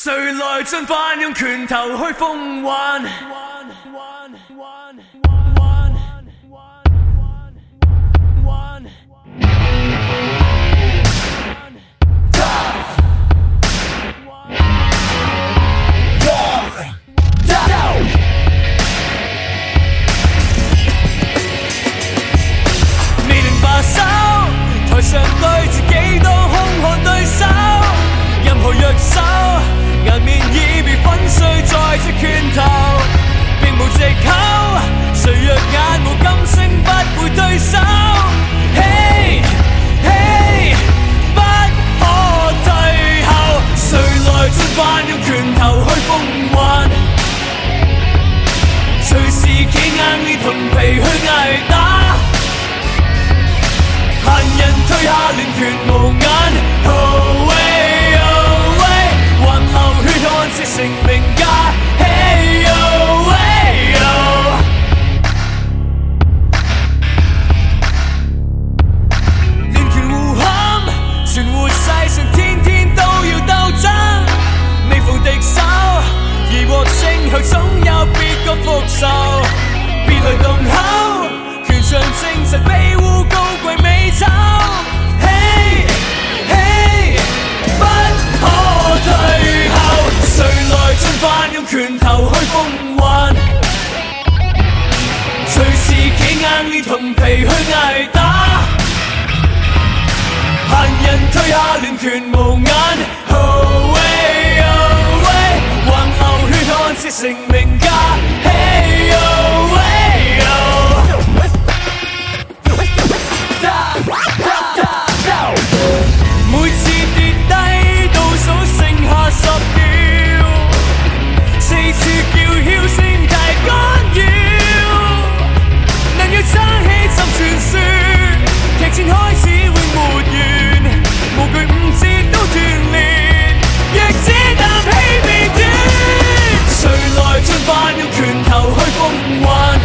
谁来进犯？用拳头去奉还。未能罢手，台上对自己都凶悍对手，任何弱手，颜面已被粉碎在这拳頭，並無藉口。誰若眼無金星，不會對手。嘿，嘿，不可退後。誰來進犯？用拳頭去奉還。隨時企硬連銅皮去捱打。閒人退下亂拳無眼。Oh way, oh way， 還流血汗赤成名家。Hey oh way oh， 亂拳互砍，存活世上天天都要鬥爭。未逢敵手，而獲勝後總有別個復仇。別來動口，拳場證實庇護高貴美醜。嘿，嘿，不可退後。誰來進犯？用拳頭去奉還。隨時企硬連銅皮去捱打。閒人退下亂拳無眼。Oh way, oh way， 還流血汗赤成名家。Hey oh way oh， 每次跌低倒數剩下10秒，四處叫囂聲太干擾，能要爭起浸傳說，劇情開始永沒完，無懼五節都斷裂，若子彈氣未斷。誰來進犯？用拳頭去奉還。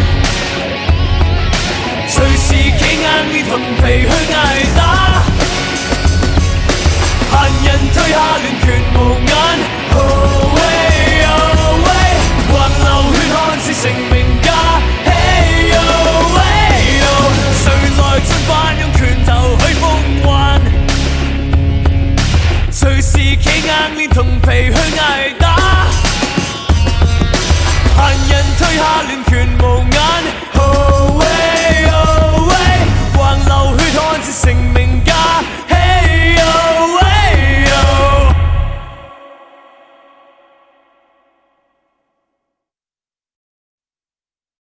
隨時企硬連銅皮去捱打。閒人退下亂拳無眼。Oh way, oh way， 還流血汗赤成名家。Hey oh way oh， 誰來進犯？用拳頭去奉還。隨時企硬連銅皮去捱打。閒人退下亂拳無眼。